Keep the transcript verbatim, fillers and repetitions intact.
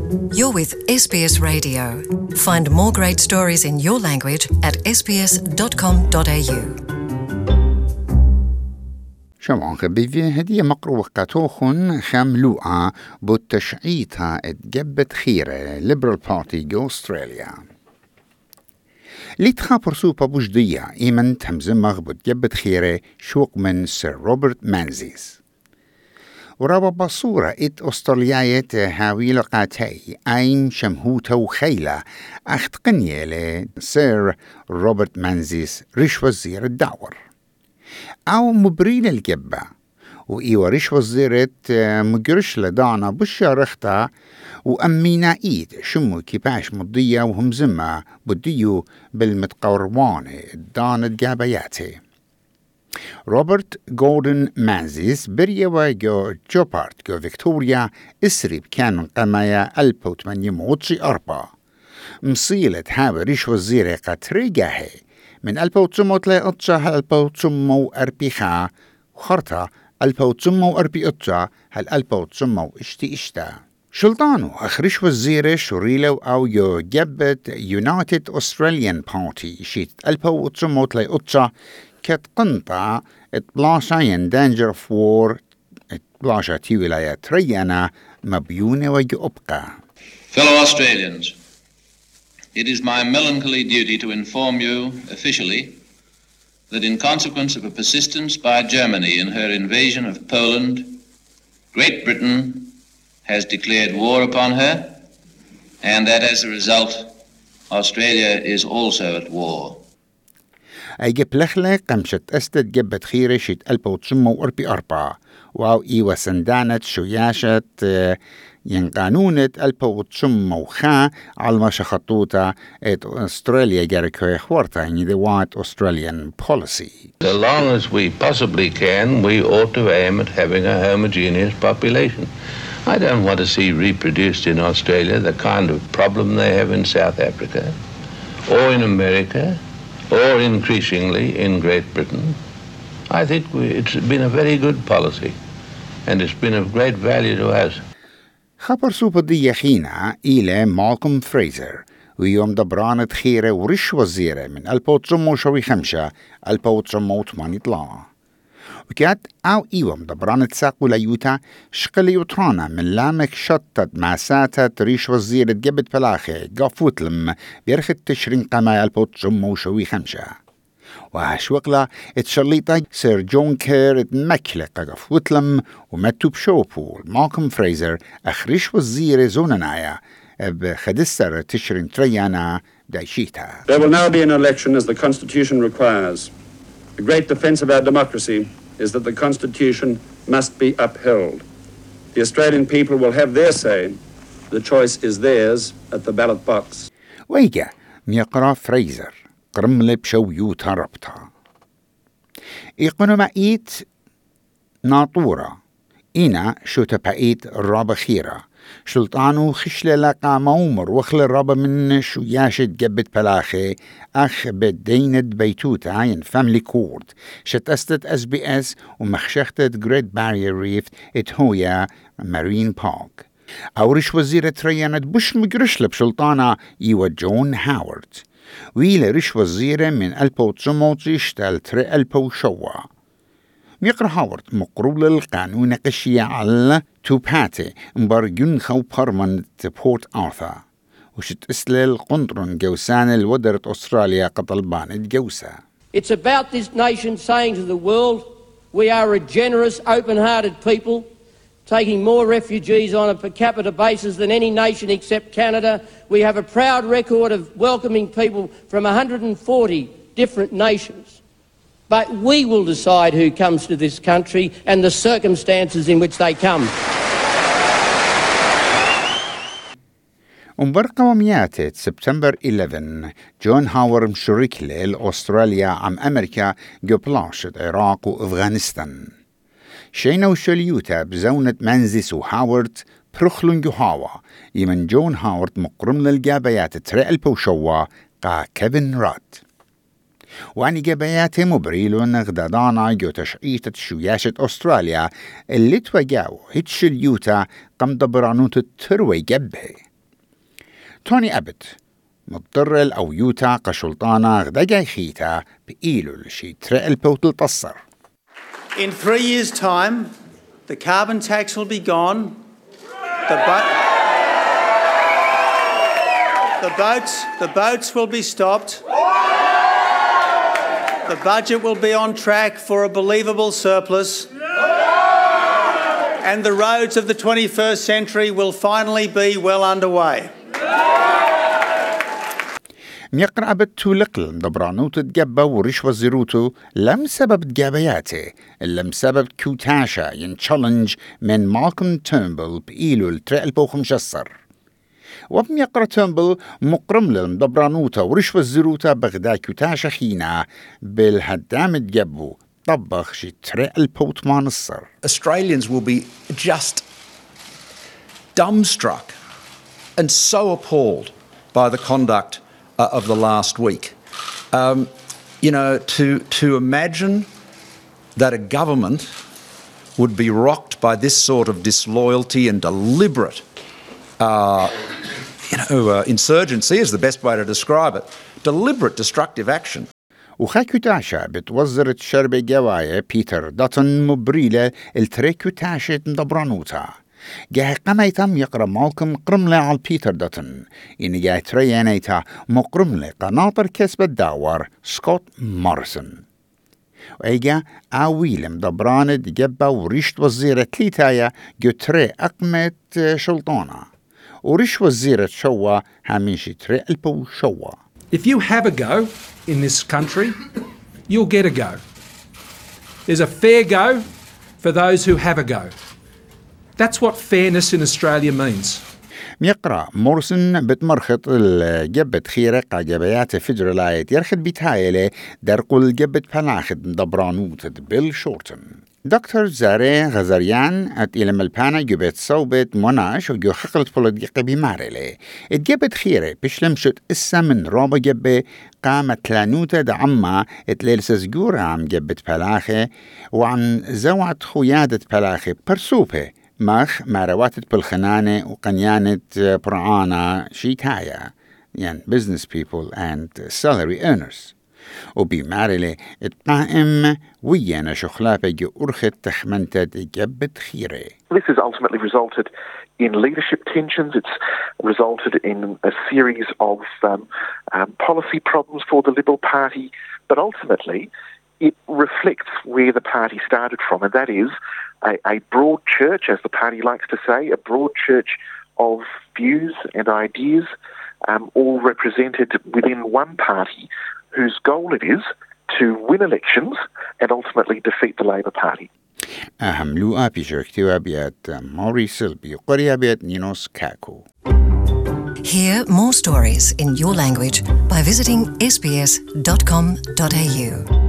You're with S B S Radio. Find more great stories in your language at s b s dot com dot a u. شمعك بيفي هدية مقروة قطوخن خملوعة بتشعيتها اتجبت خيرة Liberal Party جو أستراليا. اللي تخابر سوبا بوجدية إيمن تمزمغ بتجبت خيرة شوق من سير روبرت مانزيز. ورابا بصورة ات أسترالياية هاوي لقاتي أين شمهوتا وخيلة أخت قنية لسير روبرت مانزيز ريش وزير الدعور أو مبرين الجبة وإيوة ريش وزيرة مجرش لدانا بشارختا وأمينا إيد شمو كيباش مضية وهم زمة بديو بالمتقروان دانا الجابياتي. روبرت جوردن مانزيز بريوا جو جوبارت جو فيكتوريا اسريب كان قمايا ألف وثمانمائة وثمانية أربعة مصيلة هاوي ريش وزيرة قطري جاهي من ألف وتسعمائة وثلاثة عشر ألف وتسعمائة وأربعة وخرطة ألف وتسعمائة وأربعة هل ألف وتسعمائة اشتي اشتا شلطانو أخرش وزيرة شريلو أو يو جبت يونايتد أستراليان بارتي شيت ألف وتسعمائة وثلاثة عشر كت قنطة اتبلاشا danger of war اتبلاشا تي ولاية تريانا مبيونة ويجو أبقى. Fellow Australians, it is my melancholy duty to inform you officially that in consequence of a persistence by Germany in her invasion of Poland, Great Britain has declared war upon her, and that as a result, Australia is also at war. أيجب لخلة قمشت أستد جبت خيرة شيت ألف وتسعمائة وأربعة واو إيوة سندانت شوياشت ينقانونة ألف وتسعمائة وخا على ما شخطوتا ات أستراليا جاركوية خورتا يعني the White Australian Policy. As long as we possibly can, we ought to aim at having a homogeneous population. I don't want to see reproduced in Australia the kind of problem they have in South Africa or in America, or increasingly in Great Britain. I think we, it's been a very good policy, and it's been of great value to us. خبر سوبر دي يخينا إلى مالكوم فريزر ويوم دبرانة خيرة ورش وزيرة من ألف وتسعمائة وخمسة ألف وتسعمائة وثمانية وكات أو إيوم دبرانة ساقو ليوتا شقلي وطرانا من لامك شطت ماساتة ريش وزيرة جبت بلاخي قافوتلم بيرخد تشرين قمايا ألف وتسعمائة وخمسة وهشوقلا اتشليطة سير جون كير اتمكلة قافوتلم ومتوب شوبول مالكوم فريزر أخريش وزيرة زوننايا بخدستر تشرين تريانا دايشيتا. There will now be an election as the Constitution requires. The great defence of our democracy is that the Constitution must be upheld. The Australian people will have their say. The choice is theirs at the ballot box. ويجا ميقرا فريزر قرملي بشويوتا ربطا إيقونومائيت ناطورة إنا شو تبعيت الرابة خيرة شلطانو خشلة لقا مومر وخل الرابة من شو ياشد جبت بلاخي أخ بدينة بيتوتا عين فاملي كورد شت أستت اس بي اس ومخشختت جريت بارير ريف اتهويا مارين بارك أورش وزيرة ريانة بش مجرش لبشلطانا إيوة جون هاورد ويلا رش وزيرة من ألف وتسعمائة وعشرين تري ألف وشوا ميقر هاورد مقرول القانون قشية على توباتي مبارجون خو بارمان بورت آرثر وشت اسلل قندرون جوسان الودرة أستراليا قطلبان جوسا. It's about this nation saying to the world, we are a generous, open-hearted people, taking more refugees on a per capita basis than any nation except Canada. We have a proud record of welcoming people from one hundred forty different nations. But we will decide who comes to this country and the circumstances in which they come. ومبرقة ومياتت سبتمبر إحدى عشر جون هاور مشرك لأستراليا عم أمريكا جبلاشت العراق وأفغانستان. شينا وشليوتا بزونة منزيس وهاورد برخلون جوهاوا يمن جون هاورد مقرم للجابيات تري ألف وشوا قا كيفن راد. وعني جبايات مبريلون غدادانا جو تشعيتة شوياشة أستراليا اللي توجاو هيتش اليوتا قم دبرانوت التروي جبه توني أبت مضطر أو يوتا قشلطانا غدا خيتا بإيلو لشي ترقل بوتل تصر. In three years' time, the carbon tax will be gone. The, bo- the boats, the boats will be stopped. The budget will be on track for a believable surplus. And the roads of the twenty-first century will finally be well underway. ميقرأ بالتولقل دبرانوت تجبا ورشوة زيروتو لم سبب تجابياته لم سبب كوتاشا ين تشالنج من مالكم تيرنبل بإيلو الترقل بوخم شسر وبميقرأ تيرنبل مقرم للمدبرانوتا ورشوة زيروتا بغدا كوتاشا خينا بالهدام تجبو طبخ شي ترقل بوت ما نصر. Australians will be just dumbstruck and so appalled by the conduct uh, of the last week. Um, you know, to, to imagine that a government would be rocked by this sort of disloyalty and deliberate, uh, you know, uh, insurgency is the best way to describe it, deliberate destructive action. وخاكوتاشا بتوزر تشرب جوايا بيتر داتن مبريلة التريكوتاشة مدبرانوتا جاه قميتم يقرأ مالكم قرملة على بيتر داتن إن جاه تريانيتا مقرملة قناطر كسب الداور سكوت مارسون وإيجا آويل مدبران دجبا وريشت وزيرة تليتايا جو تري أقمت شلطانا وريش وزيرة شوا هميشي تري البو شوا. If you have a go in this country, you'll get a go. There's a fair go for those who have a go. That's what fairness in Australia means. ميقرأ مورسون بتمرخط الجبت خيرة قاجبيات فيدرالايت يرخد بتايلة درقل الجبت بلاخد مدبرانوت بيل شورتن. دكتور زاري غزريان ات إلى ملبانا جبت صوبت مناش وجو خقلت بولدقة بمارلة اتجبت خيرة بشلمشت إسا من رابا جبة قامت لانوتا دعما اتليلس زجور عم جبت بلاخة وعن زوعت خيادة بلاخة برسوبة مخ مارواتت بالخنانة وقنيانة برعانا شيتايا يعني business people and salary earners وبمارلة الطائم ويانا شخلافة جو أرخت تخمنتد جبت خيرة. This has ultimately resulted in leadership tensions. It's resulted in a series of um, um, policy problems for the Liberal Party, but ultimately it reflects where the party started from, and that is a, a broad church, as the party likes to say, a broad church of views and ideas, um, all represented within one party, whose goal it is to win elections and ultimately defeat the Labor Party. أهم لوقا بيشركتوا بيات موري سلبي قرية بيات نينوس كاكو. Hear more stories in your language by visiting s b s dot com dot a u.